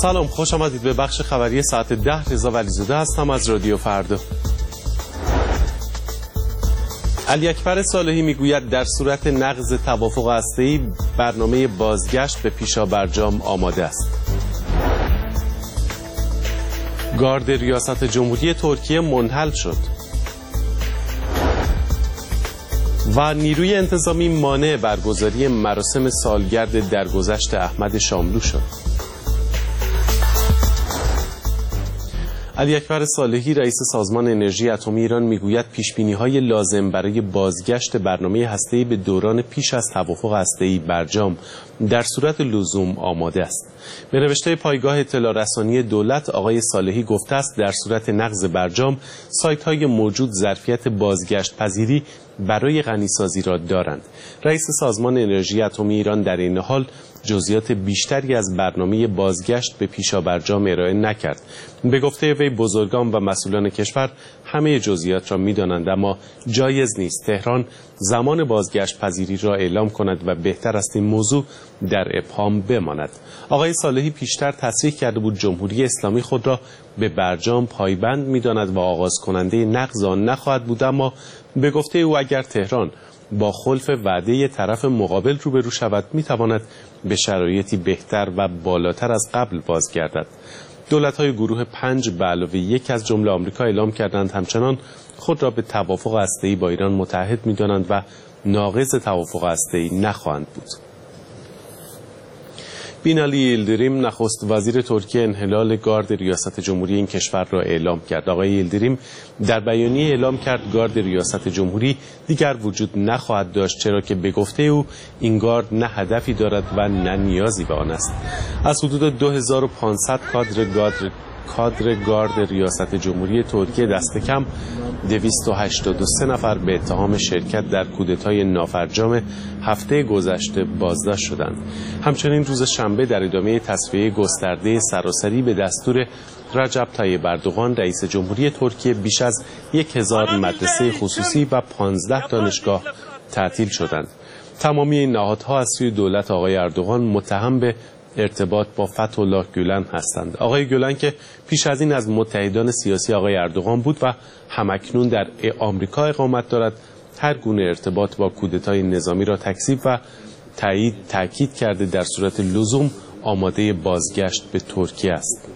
سلام، خوش آمدید به بخش خبری ساعت 10. رضا ولیزاده هستم از رادیو فردا. علی اکبر صالحی میگوید در صورت نقض توافق هسته‌ای برنامه بازگشت به پیشابرجام آماده است. گارد ریاست جمهوری ترکیه منحل شد و نیروی انتظامی مانع برگزاری مراسم سالگرد درگذشت احمد شاملو شد. علی اکبر صالحی رئیس سازمان انرژی اتمی ایران میگوید پیشبینی‌های لازم برای بازگشت برنامه هسته‌ای به دوران پیش از توافق هسته‌ای برجام در صورت لزوم آماده است. به نوشته پایگاه اطلاع رسانی دولت، آقای صالحی گفته است در صورت نقض برجام سایت‌های موجود ظرفیت بازگشت پذیری برای غنیسازی را دارند. رئیس سازمان انرژی اتمی ایران در این حال جزئیات بیشتری از برنامه بازگشت به پیشابرجام ارائه نکرد. به گفته وی بزرگان و مسئولان کشور همه جزئیات را می‌دانند، اما جایز نیست تهران زمان بازگشت پذیری را اعلام کند و بهتر است این موضوع در ابهام بماند. آقای صالحی پیشتر تصریح کرده بود جمهوری اسلامی خود را به برجام پایبند می‌داند و آغاز کننده نقض آن نخواهد بود، اما به گفته او اگر تهران با خلف وعده طرف مقابل روبرو شود میتواند به شرایطی بهتر و بالاتر از قبل بازگردد. دولت‌های گروه 5 به علاوه 1 از جمله آمریکا اعلام کردند همچنان خود را به توافق هسته‌ای با ایران متحد می‌دانند و ناقض توافق هسته‌ای نخواهند بود. بینالی ییلدریم نخست وزیر ترکیه انحلال گارد ریاست جمهوری این کشور را اعلام کرد. آقای ییلدریم در بیانیه اعلام کرد گارد ریاست جمهوری دیگر وجود نخواهد داشت، چرا که به گفته او این گارد نه هدفی دارد و نه نیازی به آن است. از حدود 2500 کادر گارد ریاست جمهوری ترکیه دست کم 283 نفر به اتهام شرکت در کودتای نافرجام هفته گذشته بازداشت شدند. همچنین روز شنبه در ادامه تصفیه گسترده سراسری به دستور رجب طیب اردوغان رئیس جمهوری ترکیه بیش از 1000 مدرسه خصوصی و 15 دانشگاه تعطیل شدند. تمامی این نهادها از سوی دولت آقای اردوغان متهم به ارتباط با فتح الله گولن هستند. آقای گولن که پیش از این از متحدان سیاسی آقای اردوغان بود و همکنون در آمریکا اقامت دارد، هر گونه ارتباط با کودتای نظامی را تکذیب و تأکید کرده در صورت لزوم آماده بازگشت به ترکیه است.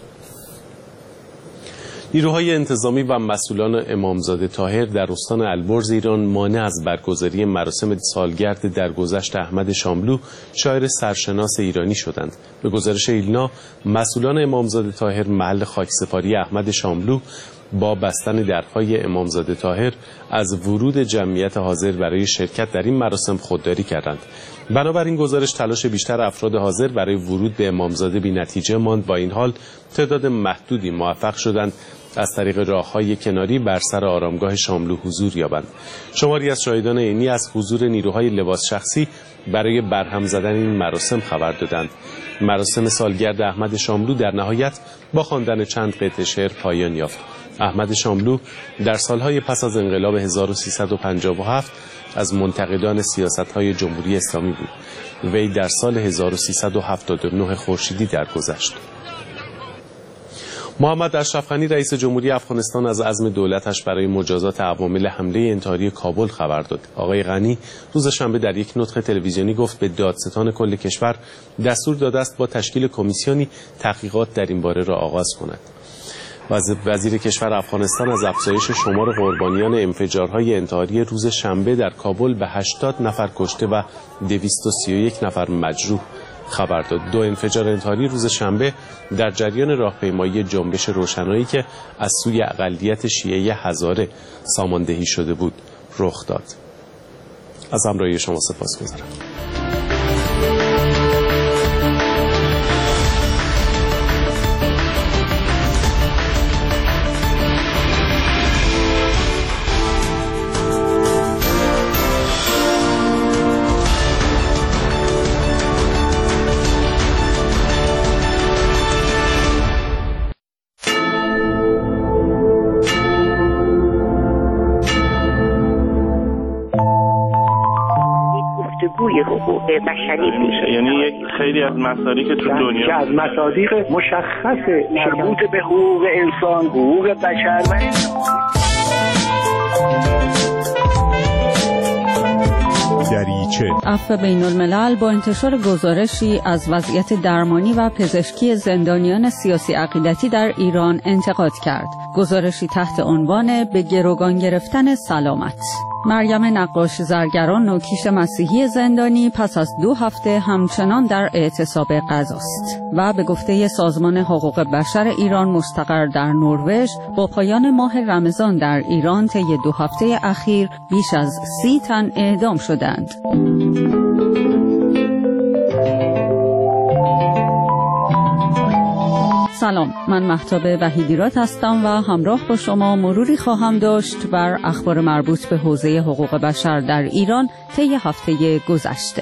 نیروهای انتظامی و مسئولان امامزاده طاهر در استان البرز ایران مانع از برگزاری مراسم سالگرد درگذشت احمد شاملو شاعر سرشناس ایرانی شدند. به گزارش ایلنا، مسئولان امامزاده طاهر محل خاکسپاری احمد شاملو با بستن درهای امامزاده طاهر از ورود جمعیت حاضر برای شرکت در این مراسم خودداری کردند. بنابراین گزارش تلاش بیشتر افراد حاضر برای ورود به امامزاده بی نتیجه ماند. با این حال تعداد محدودی موفق شدند از طریق راههای کناری بر سر آرامگاه شاملو حضور یابند. شماری از شاهدان عینی از حضور نیروهای لباس شخصی برای برهم زدن این مراسم خبر دادند. مراسم سالگرد احمد شاملو در نهایت با خواندن چند قطعه شعر پایان یافت. احمد شاملو در سالهای پس از انقلاب 1357 از منتقدان سیاست‌های جمهوری اسلامی بود. وی در سال 1379 خورشیدی درگذشت. محمد اشرف غنی رئیس جمهوری افغانستان از عزم دولتش برای مجازات عوامل حمله انتحاری کابل خبر داد. آقای غنی روز شنبه در یک نطق تلویزیونی گفت به دادستان کل کشور دستور داده است با تشکیل کمیسیونی تحقیقات در این باره را آغاز کند. وزیر کشور افغانستان از افزایش شمار قربانیان انفجارهای انتحاری روز شنبه در کابل به 80 نفر کشته و 231 نفر مجروح خبر داد. 2 انفجار انتحاری روز شنبه در جریان راهپیمایی جنبش روشنایی که از سوی اقلیت شیعه هزاره ساماندهی شده بود رخ داد. از همراهی شما سپاسگزارم. جوی حقوق بشری میشه. یعنی یک خیلی از مسائلی که تو دنیا که از مصادیق مشخص مربوط به حقوق انسان، حقوق بشر دریچه. عفو بین الملل با انتشار گزارشی از وضعیت درمانی و پزشکی زندانیان سیاسی عقیدتی در ایران انتقاد کرد. گزارشی تحت عنوان به گروگان گرفتن سلامت. مریم نقاش زرگران نوکیش مسیحی زندانی پس از 2 هفته همچنان در اعتصاب غذاست و به گفته سازمان حقوق بشر ایران مستقر در نروژ با پایان ماه رمضان در ایران طی 2 هفته اخیر بیش از 30 تن اعدام شدند. سلام، من مهتاب وحیدیراد هستم و همراه با شما مروری خواهم داشت بر اخبار مربوط به حوزه حقوق بشر در ایران طی هفته گذشته.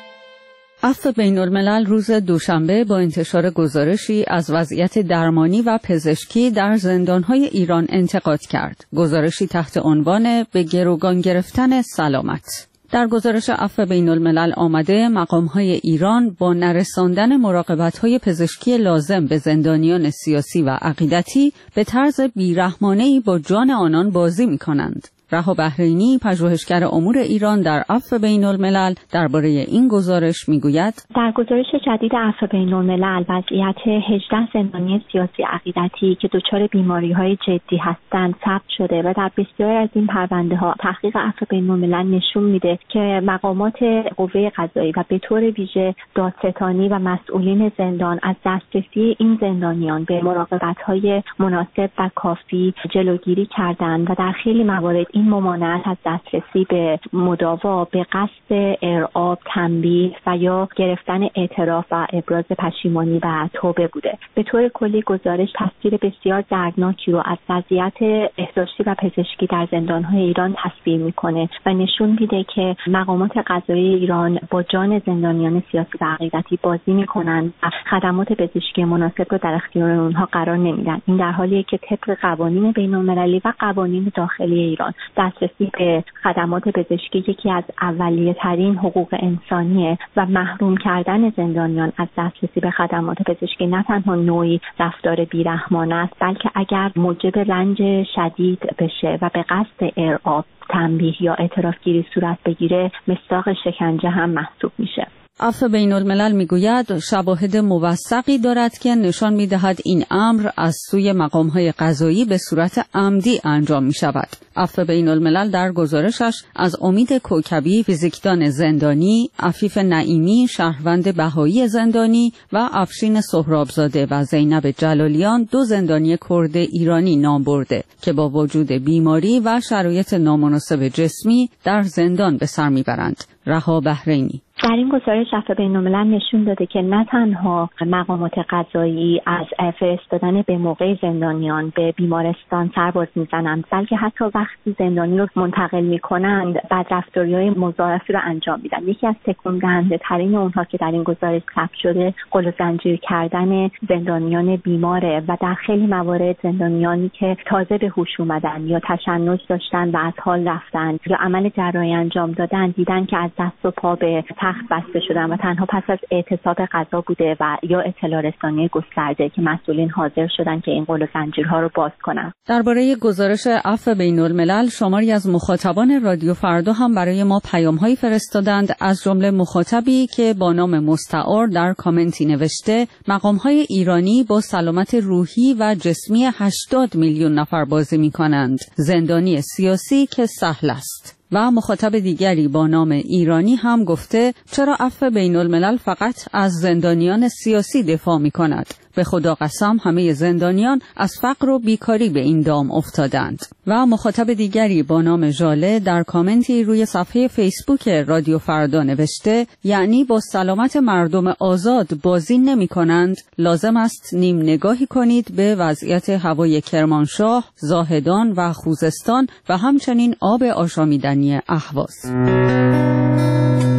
عفو بین الملل روز دوشنبه با انتشار گزارشی از وضعیت درمانی و پزشکی در زندان‌های ایران انتقاد کرد. گزارشی تحت عنوان به گروگان گرفتن سلامت. در گزارش عفو بین الملل آمده مقام‌های ایران با نرساندن مراقبت‌های پزشکی لازم به زندانیان سیاسی و عقیدتی به طرز بی‌رحمانه‌ای با جان آنان بازی می‌کنند. رها بحرینی، پژوهشگر امور ایران در عفو بین الملل درباره این گزارش میگوید: در گزارش جدید عفو بین الملل وضعیت 18 زندانی سیاسی عقیدتی که دچار بیماری‌های جدی هستند ثبت شده و در بسیاری از این پرونده‌ها تحقیق عفو بین الملل نشون میده که مقامات قوه قضایی و به طور ویژه دادستانی و مسئولین زندان از دسترسی این زندانیان به مراقبت‌های مناسب و کافی جلوگیری کردند و در خیلی موارد این ممانعت از دسترسی به مداوا به قصد ارعاب، تنبیه و یا گرفتن اعتراف و ابراز پشیمانی و توبه بوده. به طور کلی گزارش تصویر بسیار دردناکی رو از وضعیت بهداشتی و پزشکی در زندان‌های ایران تصویر می‌کنه و نشون میده که مقامات قضایی ایران با جان زندانیان سیاسی و عقیدتی بازی می‌کنند و خدمات پزشکی مناسب رو در اختیار اونها قرار نمیدن. این در حالیه که طبق قوانین بین‌المللی و قوانین داخلی ایران دسترسی به خدمات پزشکی یکی از اولیه‌ترین حقوق انسانیه و محروم کردن زندانیان از دسترسی به خدمات پزشکی نه تنها نوعی رفتار بیرحمانه است، بلکه اگر موجب رنج شدید بشه و به قصد ارعاب، تنبیه یا اعترافگیری صورت بگیره مصداق شکنجه هم محسوب میشه. عفو بین الملل میگوید شواهد موثقی دارد که نشان میدهد این امر از سوی مقام‌های قضایی به صورت عمدی انجام میشود. عفو بین الملل در گزارشش از امید کوکبی، فیزیکدان زندانی، عفیف نعیمی، شهروند بهایی زندانی و افشین سهرابزاده و زینب جلالیان 2 زندانی کرد ایرانی نام برده که با وجود بیماری و شرایط نامناسب جسمی در زندان به سر میبرند. رها بحرینی در این گزارش عفو بین الملل نشون داده که نه تنها مقامات قضایی از فرستادن به موقع زندانیان به بیمارستان سرباز میزنند، بلکه حتی وقتی زندانی رو منتقل میکنند بدرفتاری‌های مضاعفی رو انجام میدن. یکی از تکون دهنده ترین اونها که در این گزارش ثبت شده قل و زنجیر کردن زندانیان بیماره و در خیلی موارد زندانیانی که تازه به هوش اومدن یا تشنج داشتن و از حال رفتن یا عمل جراحی انجام دادن دیدن که از دست و پا به تخت بسته شدن و تنها پس از اعتصاب غذا بوده و یا اطلاع رسانی گسترده که مسئولین حاضر شدن که این قل و زنجیرها رو باز کنن. درباره گزارش عفو بین الملل شماری از مخاطبان رادیو فردا هم برای ما پیام‌هایی فرستادند، از جمله مخاطبی که با نام مستعار در کامنتی نوشته مقام‌های ایرانی با سلامت روحی و جسمی 80 میلیون نفر بازی می‌کنند، زندانی سیاسی که سهل است. و مخاطب دیگری با نام ایرانی هم گفته چرا عفو بین الملل فقط از زندانیان سیاسی دفاع می کند؟ به خدا قسم همه زندانیان از فقر و بیکاری به این دام افتادند. و مخاطب دیگری با نام ژاله در کامنتی روی صفحه فیسبوک رادیو فردا نوشته یعنی با سلامت مردم آزاد بازی نمی کنند، لازم است نیم نگاهی کنید به وضعیت هوای کرمانشاه، زاهدان و خوزستان و همچنین آب آشامیدنی اهواز.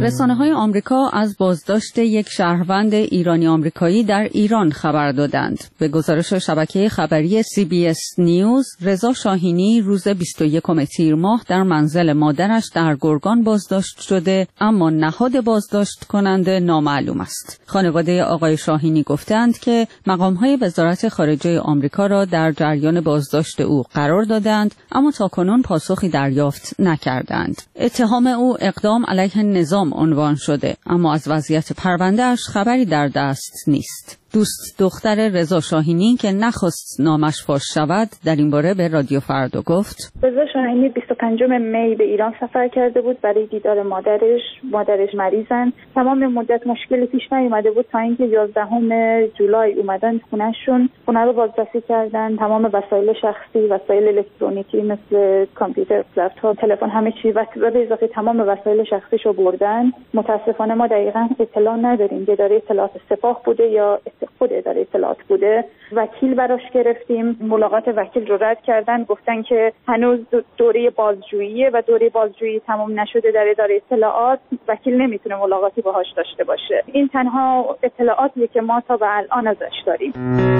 رسانه‌های آمریکا از بازداشت یک شهروند ایرانی آمریکایی در ایران خبر دادند. به گزارش شبکه خبری CBS نیوز، رضا شاهینی روز 21 تیر ماه در منزل مادرش در گرگان بازداشت شده، اما نهاد بازداشت کننده نامعلوم است. خانواده آقای شاهینی گفتند که مقام‌های وزارت خارجه آمریکا را در جریان بازداشت او قرار دادند، اما تاکنون پاسخی دریافت نکردند. اتهام او اقدام علیه نظام عنوان شده، اما از وضعیت پرونده‌اش خبری در دست نیست. دوست دختر رضا شاهینی که نخواست نامش فاش شود در این باره به رادیو فردا گفت: رضا شاهینی 25 می به ایران سفر کرده بود برای دیدار مادرش مریضن. تمام مدت مشکلی پیش نیومده بود تا اینکه 11 جولای اومدن خونه رو بازرسی کردن. تمام وسایل شخصی، وسایل الکترونیکی مثل کامپیوتر، لپتاپ، تلفن، همه چی و به اضافه تمام وسایل شخصیشو بردن. متاسفانه ما دقیقاً اطلاع نداریم که اداره اطلاعات سپاه بوده یا خود اداره اطلاعات بوده. وکیل براش گرفتیم، ملاقات وکیل رو رد کردن، گفتن که هنوز دوره بازجوییه و دوره بازجویی تمام نشده در اداره اطلاعات، وکیل نمیتونه ملاقاتی باهاش داشته باشه. این تنها اطلاعاتیه که ما تا به الان ازش داریم.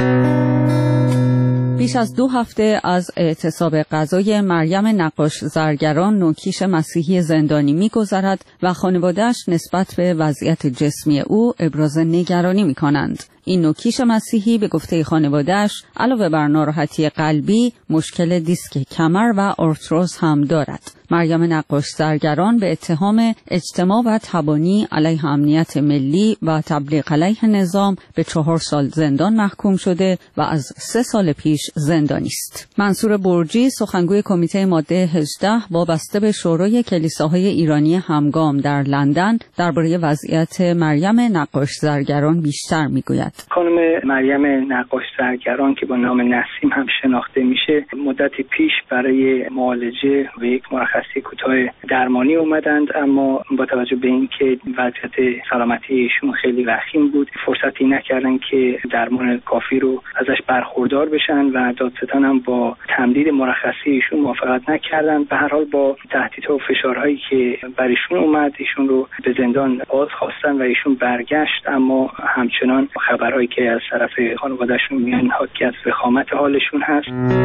بیش از 2 هفته از اعتصاب غذای مریم نقاش زرگران نوکیش مسیحی زندانی می‌گذرد و خانواده‌اش نسبت به وضعیت جسمی او ابراز نگرانی می‌کنند. این نوکیش مسیحی به گفته خانواده‌اش علاوه بر ناراحتی قلبی، مشکل دیسک کمر و آرتروز هم دارد. مریم نقاش زرگران به اتهام اجتماع و تبانی علیه امنیت ملی و تبلیغ علیه نظام به 4 سال زندان محکوم شده و از 3 سال پیش زندانی است. منصور برجی، سخنگوی کمیته ماده 18 وابسته به شورای کلیساهای ایرانی همگام در لندن، درباره وضعیت مریم نقاش زرگران بیشتر میگوید. خانم مریم نقاش زرگران که با نام نسیم هم شناخته میشه، مدتی پیش برای معالجه و یک مرخصی کوتاه درمانی اومدند، اما با توجه به اینکه وضعیت سلامتی ایشون خیلی وخیم بود، فرصتی نکردن که درمان کافی رو ازش برخوردار بشن و دادستان هم با تمدید مرخصی ایشون موافقت نکردن. به هر حال با تهدیدها و فشارهایی که بر ایشون اومد، ایشون رو به زندان بازخواستن و ایشون برگشت، اما همچنان خبرهایی که از طرف خانواده‌شون میان حاکی از وخامت حالشون هست.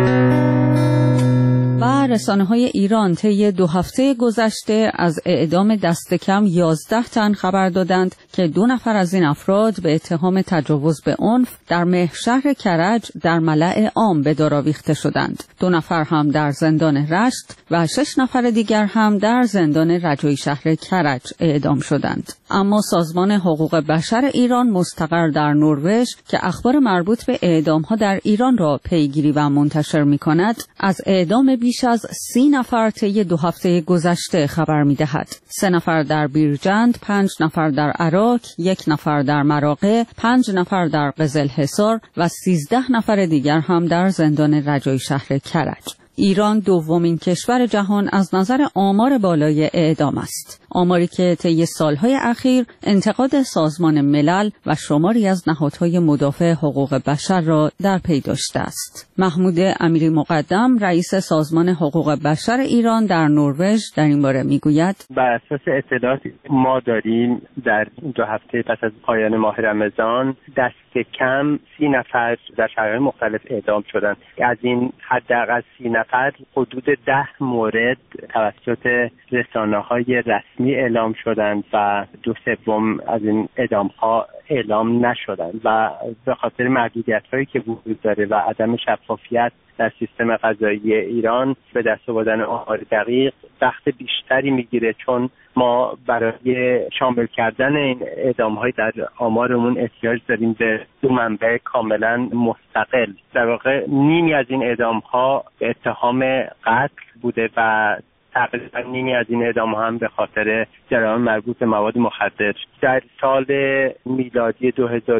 و رسانه‌های ایران طی 2 هفته گذشته از اعدام دست کم 11 تن خبر دادند که 2 نفر از این افراد به اتهام تجاوز به عنف در مهرشهر کرج در ملأ عام به دار آویخته شدند. 2 نفر هم در زندان رشت و 6 نفر دیگر هم در زندان رجایی شهر کرج اعدام شدند. اما سازمان حقوق بشر ایران مستقر در نروژ که اخبار مربوط به اعدام‌ها در ایران را پیگیری و منتشر می‌کند، از اعدام بیش از 30 نفر طی 2 هفته گذشته خبر می‌دهد. 3 نفر در بیرجند، 5 نفر در عراق، 1 نفر در مراغه، 5 نفر در قزلحصار و 13 نفر دیگر هم در زندان رجایی شهر کرج. ایران دومین کشور جهان از نظر آمار بالای اعدام است. آماری که طی سالهای اخیر انتقاد سازمان ملل و شماری از نهادهای مدافع حقوق بشر را در پی داشته است. محمود امیری مقدم، رئیس سازمان حقوق بشر ایران در نروژ، در این باره میگوید: بر اساس اطلاعاتی ما داریم در 2 هفته پس از پایان ماه رمضان دست کم 30 نفر در شرایط مختلف اعدام شدند. از این حداقل 30 نفر حدود 10 مورد توسط رسانه‌های رسمی اعلام شدند و 2/3 از این اعدام‌ها اعلام نشدند و به خاطر محدودیت‌هایی که وجود داره و عدم شفافیت در سیستم قضایی ایران به دست آوردن آمار دقیق وقت بیشتری میگیره، چون ما برای شامل کردن این اعدام‌های در آمارمون احتیاج داریم به 2 منبع کاملا مستقل. در واقع نیمی از این اعدام‌ها به اتهام قتل بوده و تقریبا نیمی از این اعدام هم به خاطر جرایم مربوط به مواد مخدر. در سال میلادی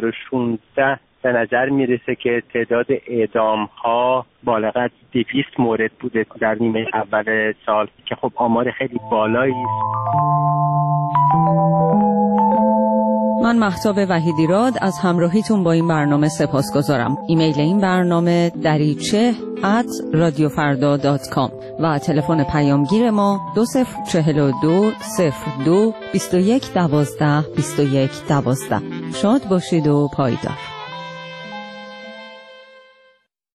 2016 به نظر میرسه که تعداد اعدام ها بالغ از 200 مورد بوده در نیمه اول سال که خب آمار خیلی بالایی است. من مهتاب وحیدیراد از همراهیتون با این برنامه سپاسگزارم. ایمیل این برنامه dariche@radiofarda.com و تلفن پیامگیر ما 2042 02 21 12 21 12. شاد باشید و پایدار.